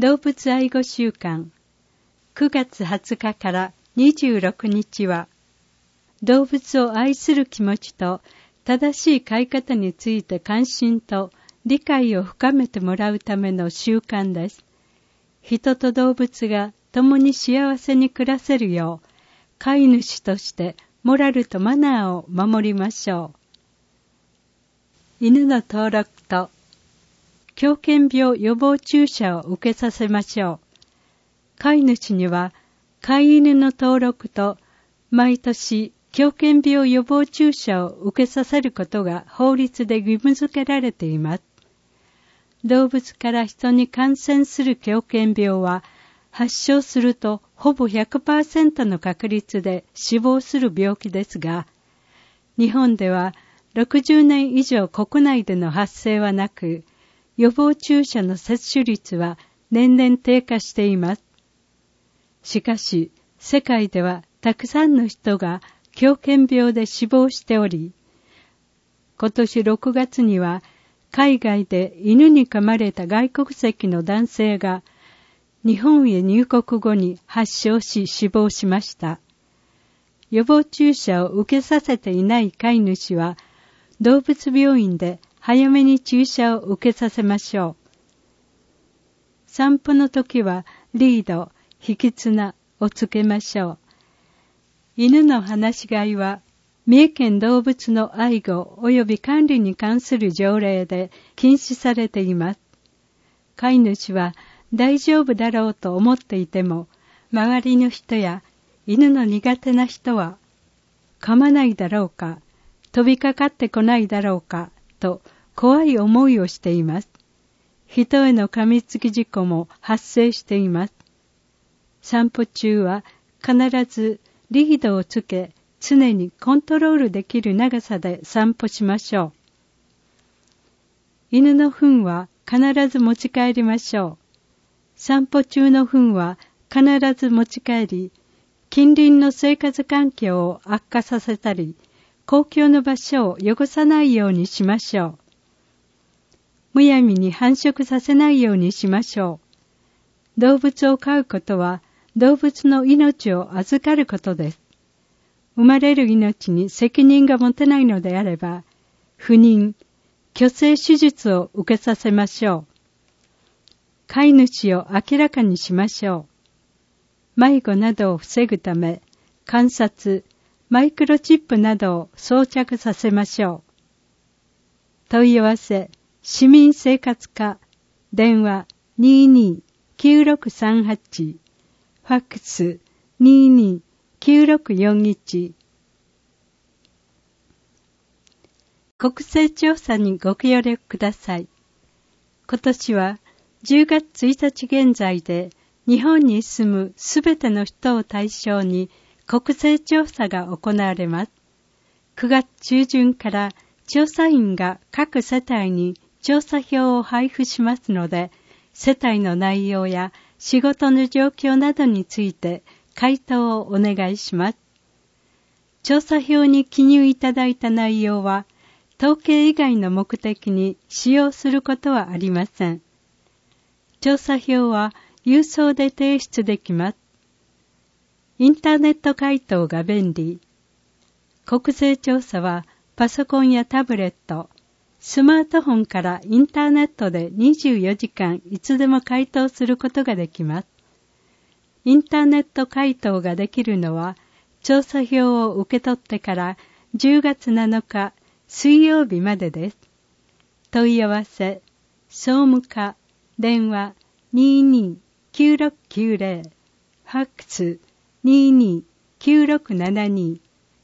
動物愛護週間9月20日から26日は動物を愛する気持ちと正しい飼い方について関心と理解を深めてもらうための習慣です。人と動物が共に幸せに暮らせるよう飼い主としてモラルとマナーを守りましょう。犬の登録と狂犬病予防注射を受けさせましょう。飼い主には飼い犬の登録と毎年狂犬病予防注射を受けさせることが法律で義務付けられています。動物から人に感染する狂犬病は発症するとほぼ 100% の確率で死亡する病気ですが、日本では60年以上国内での発生はなく、予防注射の接種率は年々低下しています。しかし、世界ではたくさんの人が狂犬病で死亡しており、今年6月には海外で犬に噛まれた外国籍の男性が日本へ入国後に発症し死亡しました。予防注射を受けさせていない飼い主は動物病院で早めに注射を受けさせましょう。散歩の時はリード、引き綱をつけましょう。犬の放し飼いは三重県動物の愛護及び管理に関する条例で禁止されています。飼い主は大丈夫だろうと思っていても、周りの人や犬の苦手な人は噛まないだろうか、飛びかかってこないだろうかと怖い思いをしています。人への噛みつき事故も発生しています。散歩中は必ずリードをつけ、常にコントロールできる長さで散歩しましょう。犬の糞は必ず持ち帰りましょう。散歩中の糞は必ず持ち帰り、近隣の生活環境を悪化させたり、公共の場所を汚さないようにしましょう。むやみに繁殖させないようにしましょう。動物を飼うことは動物の命を預かることです。生まれる命に責任が持てないのであれば、不妊、去勢手術を受けさせましょう。飼い主を明らかにしましょう。迷子などを防ぐため、観察、マイクロチップなどを装着させましょう。問い合わせ、市民生活課、電話22-9638、ファックス22-9641。国勢調査にご協力ください。今年は10月1日現在で日本に住むすべての人を対象に国勢調査が行われます。9月中旬から調査員が各世帯に調査票を配布しますので、世帯の内容や仕事の状況などについて回答をお願いします。調査票に記入いただいた内容は、統計以外の目的に使用することはありません。調査票は郵送で提出できます。インターネット回答が便利。国勢調査はパソコンやタブレット、スマートフォンからインターネットで24時間いつでも回答することができます。インターネット回答ができるのは、調査票を受け取ってから10月7日水曜日までです。問い合わせ、総務課、電話22-9690、ファックス22-9672。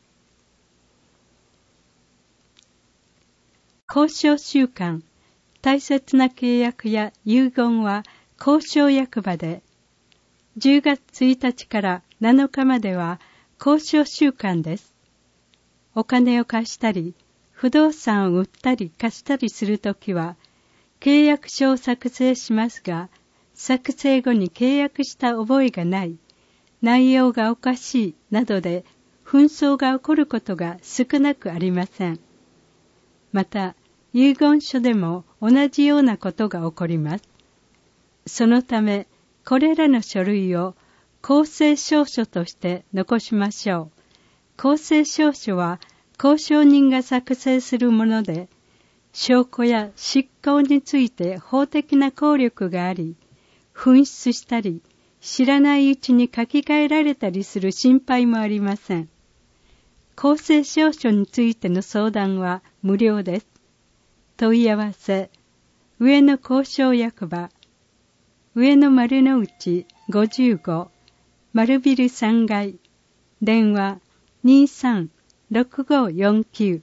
交渉習慣、大切な契約や遺言は交渉役場で、10月1日から7日までは交渉週間です。お金を貸したり、不動産を売ったり貸したりするときは、契約書を作成しますが、作成後に契約した覚えがない、内容がおかしいなどで紛争が起こることが少なくありません。また、遺言書でも同じようなことが起こります。 そのため、これらの書類を公正証書として残しましょう。公正証書は公証人が作成するもので、証拠や執行について法的な効力があり、紛失したり、知らないうちに書き換えられたりする心配もありません。公正証書についての相談は無料です。問い合わせ、上野公証役場、上野丸の内55、丸ビル3階、電話23-6549。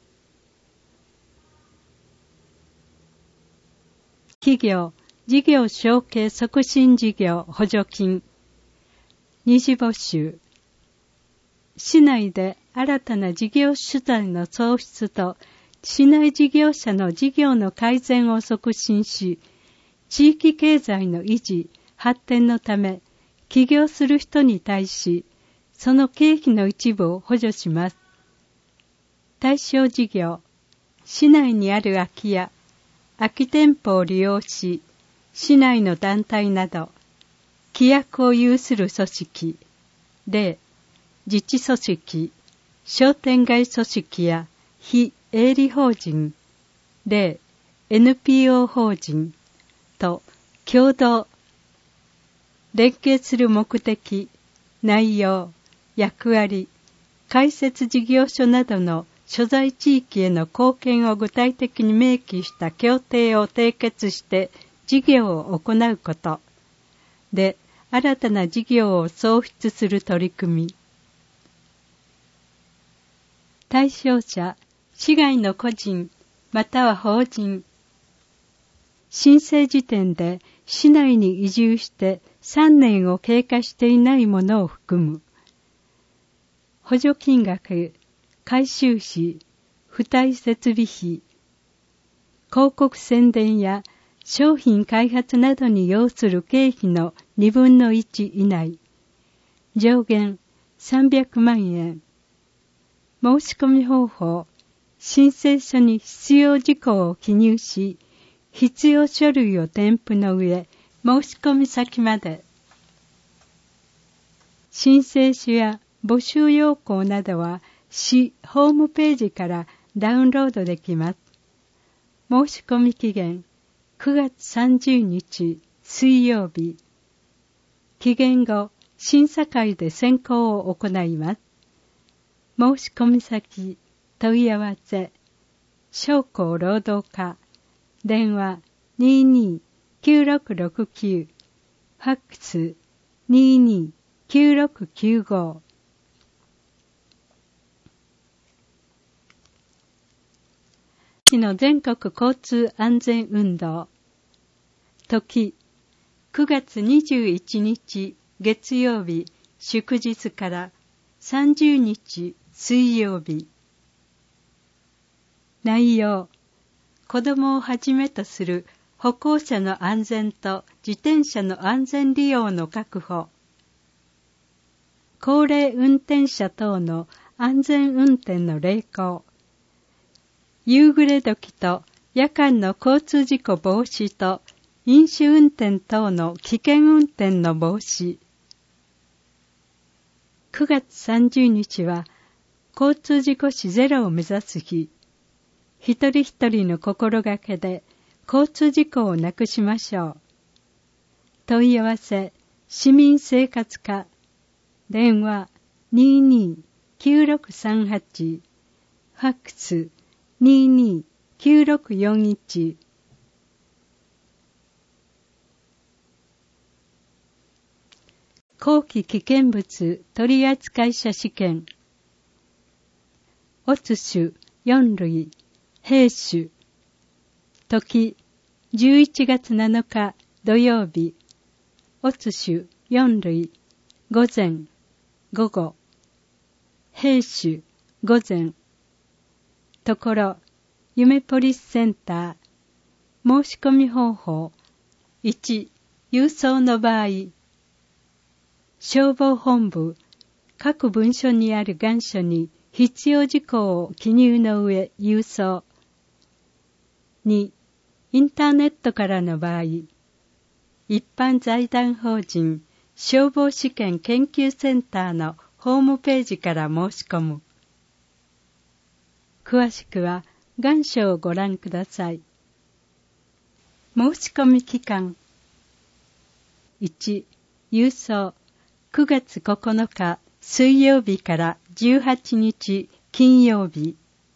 企業、事業承継促進事業補助金。二次募集。市内で新たな事業主体の創出と、市内事業者の事業の改善を促進し、地域経済の維持、発展のため、起業する人に対し、その経費の一部を補助します。対象事業、市内にある空き家、空き店舗を利用し、市内の団体など、規約を有する組織、例、自治組織、商店街組織や非営利法人、例、NPO 法人と共同、連携する目的、内容、役割、開設事業所などの所在地域への貢献を具体的に明記した協定を締結して事業を行うことで、新たな事業を創出する取り組み。対象者、市外の個人または法人。申請時点で市内に移住して3年を経過していないものを含む。補助金額、改修費、付帯設備費、広告宣伝や商品開発などに要する経費の2分の1以内。上限300万円。申し込み方法、申請書に必要事項を記入し、必要書類を添付の上、申し込み先まで。申請書や募集要項などは市ホームページからダウンロードできます。申し込み期限9月30日水曜日。期限後、審査会で選考を行います。申し込み先、問い合わせ、商工労働課、電話22-9669、ファックス22-9695。の全国交通安全運動。時、9月21日月曜日祝日から30日水曜日。内容、子供をはじめとする歩行者の安全と自転車の安全利用の確保。高齢運転者等の安全運転の励行。夕暮れ時と夜間の交通事故防止と飲酒運転等の危険運転の防止。9月30日は交通事故死ゼロを目指す日。一人一人の心がけで交通事故をなくしましょう。問い合わせ、市民生活課、電話22-9638、ファックス22-9641。後期危険物取扱者試験。オツ種4類、兵種。時、11月7日土曜日。オツ種4類、午前、午後。兵種、午前。ところ、夢ポリスセンター。申し込み方法。1、郵送の場合。消防本部、各文書にある願書に必要事項を記入の上郵送。2、インターネットからの場合。 一般財団法人消防試験研究センターのホームページから申し込む。詳しくは願書をご覧ください。申し込み期間。1、郵送9月9日水曜日から18日金曜日。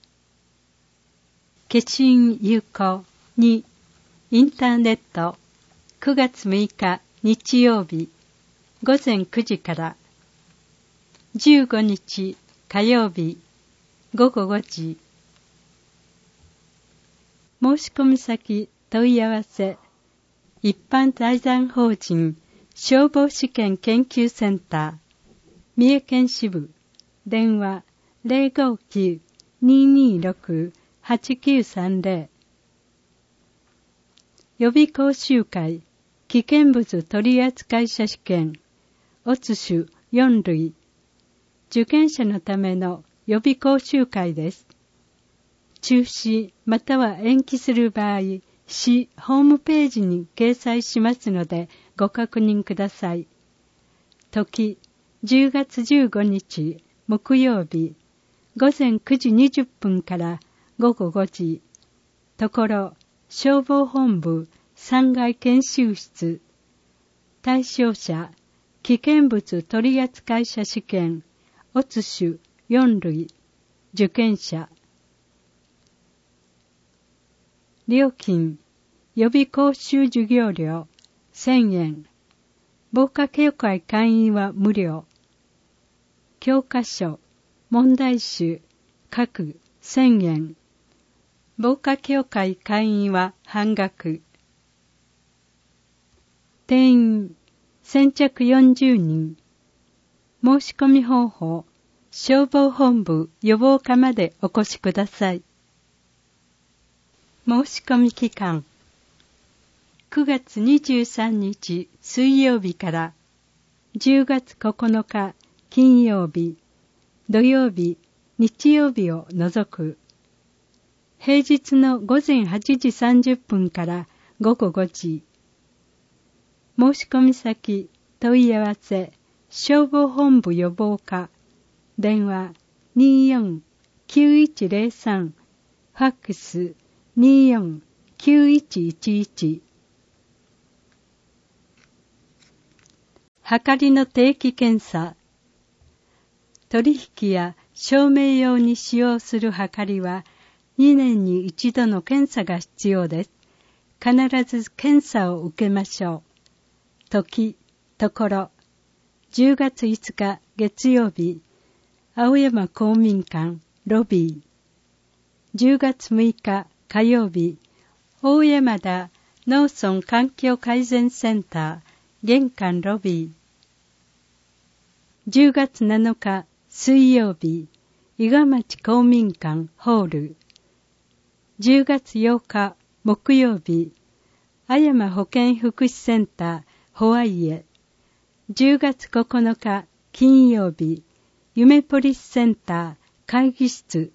消印有効。2、インターネット9月6日日曜日午前9時から15日火曜日午後5時。申し込み先問い合わせ一般財団法人消防試験研究センター三重県支部電話 059-226-8930 予備講習会危険物取扱者試験オツ種4類受験者のための予備講習会です。中止または延期する場合、市ホームページに掲載しますのでご確認ください。時、10月15日木曜日午前9時20分から午後5時。ところ、消防本部3階研修室。対象者、危険物取扱者試験、オツ種4類、受験者。料金、予備講習授業料1000円。防火協会会員は無料。教科書、問題集、各1000円。防火協会会員は半額。定員、先着40人。申し込み方法、消防本部予防課までお越しください。申し込み期間。9月23日水曜日から10月9日金曜日、土曜日、日曜日を除く。平日の午前8時30分から午後5時。申し込み先、問い合わせ、消防本部予防課、電話 24-9103、ファックス 24-9111。はかりの定期検査。取引や証明用に使用するはかりは2年に一度の検査が必要です。必ず検査を受けましょう。時、ところ、10月5日月曜日、青山公民館ロビー。10月6日火曜日、大山田農村環境改善センター玄関ロビー。10月7日水曜日、伊賀町公民館ホール。10月8日木曜日、阿山保健福祉センターホワイエ。10月9日金曜日、夢ポリスセンター会議室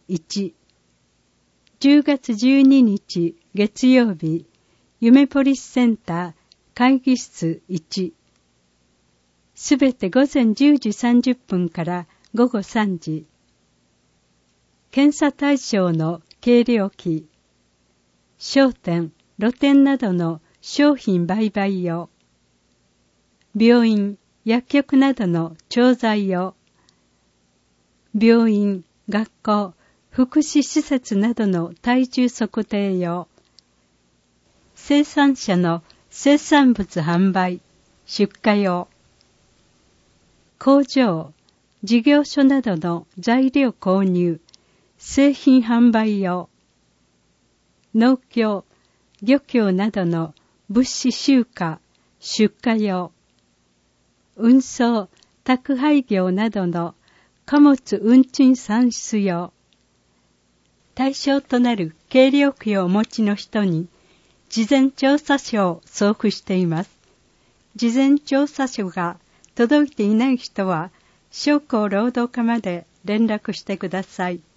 1。10月12日月曜日、夢ポリスセンター会議室1。すべて午前10時30分から午後3時。検査対象の計量器。商店、露店などの商品売買用。病院、薬局などの調剤用。病院、学校、福祉施設などの体重測定用。生産者の生産物販売、出荷用。工場、事業所などの材料購入、製品販売用。農協、漁協などの物資集荷、出荷用。運送、宅配業などの貨物運賃算出用。対象となる計量器をお持ちの人に、事前調査書を送付しています。事前調査書が届いていない人は、商工労働課まで連絡してください。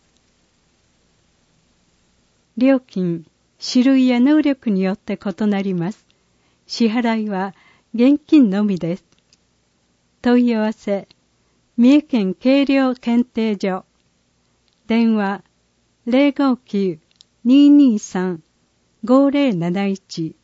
料金、種類や能力によって異なります。支払いは現金のみです。問い合わせ、三重県計量検定所。電話、059-223-5071。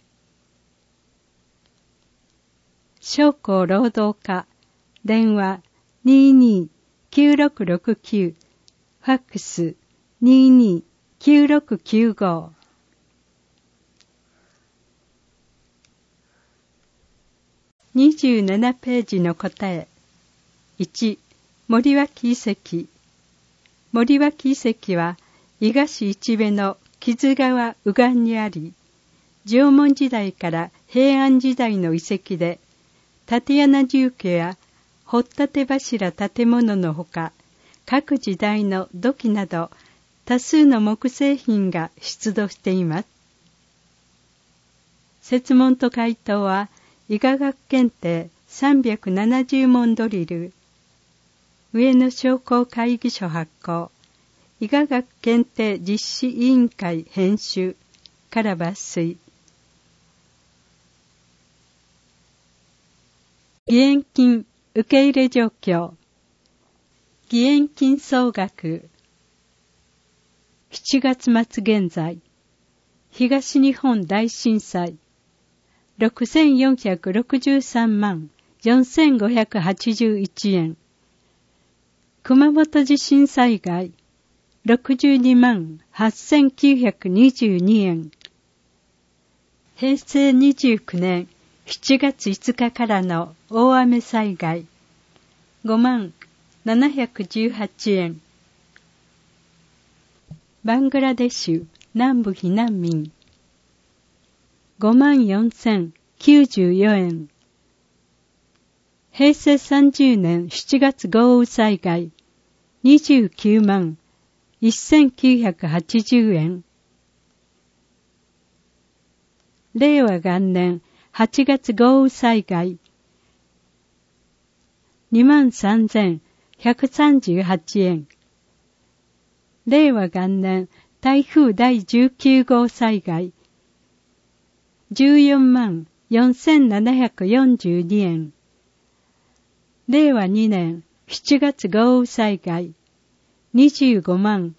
商工労働課。電話、22-9669。ファックス、22-9695。27ページの答え。1、森脇遺跡。森脇遺跡は、伊賀市市部の木津川右岸にあり、縄文時代から平安時代の遺跡で、竪穴住居や掘立柱建物のほか、各時代の土器など、多数の木製品が出土しています。設問と回答は、伊賀学検定370問ドリル、上野商工会議所発行、伊賀学検定実施委員会編集から抜粋。義援金受け入れ状況。義援金総額。7月末現在、東日本大震災、6463万4581円。熊本地震災害、62万8922円。平成29年7月5日からの大雨災害、5万718円。バングラデシュ南部避難民、5万4094円。平成30年7月豪雨災害、29万1980円。令和元年8月豪雨災害、23,138円。令和元年台風第19号災害、14万4742円。令和2年7月豪雨災害、25万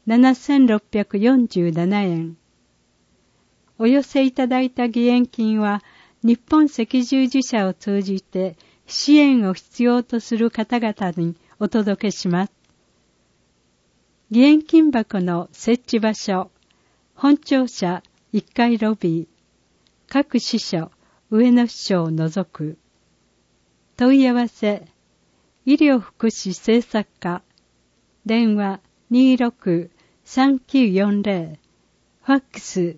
7647円。お寄せいただいた義援金は、日本赤十字社を通じて支援を必要とする方々にお届けします。義援金箱の設置場所、本庁舎1階ロビー、各支所、上野支所を除く。問い合わせ、医療福祉政策課、電話26-3940、ファックス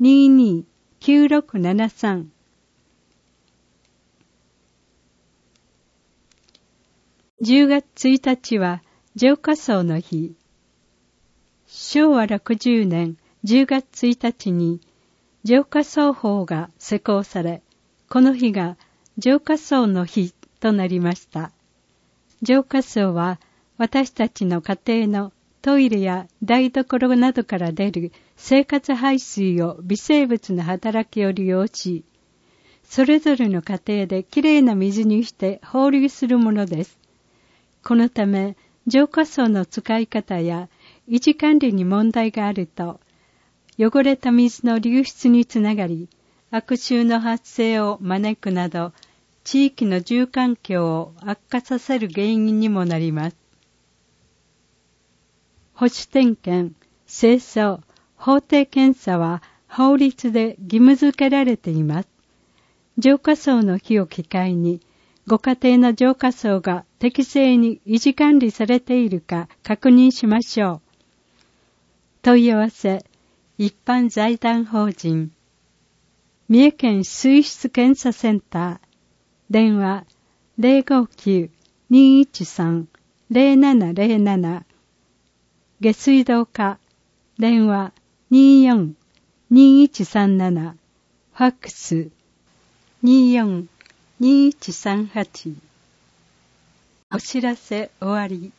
22-9673。10月1日は浄化葬の日。昭和60年10月1日に浄化葬法が施行され、この日が浄化葬の日となりました。浄化槽は私たちの家庭のトイレや台所などから出る生活排水を微生物の働きを利用し、それぞれの家庭できれいな水にして放流するものです。このため、浄化槽の使い方や維持管理に問題があると、汚れた水の流出につながり、悪臭の発生を招くなど、地域の住環境を悪化させる原因にもなります。保守点検、清掃、法定検査は法律で義務付けられています。浄化槽の日を機会に、ご家庭の浄化槽が適正に維持管理されているか確認しましょう。問い合わせ、一般財団法人、三重県水質検査センター、電話059-213-0707、下水道課、電話24-2137、ファックス24-2138。お知らせ終わり。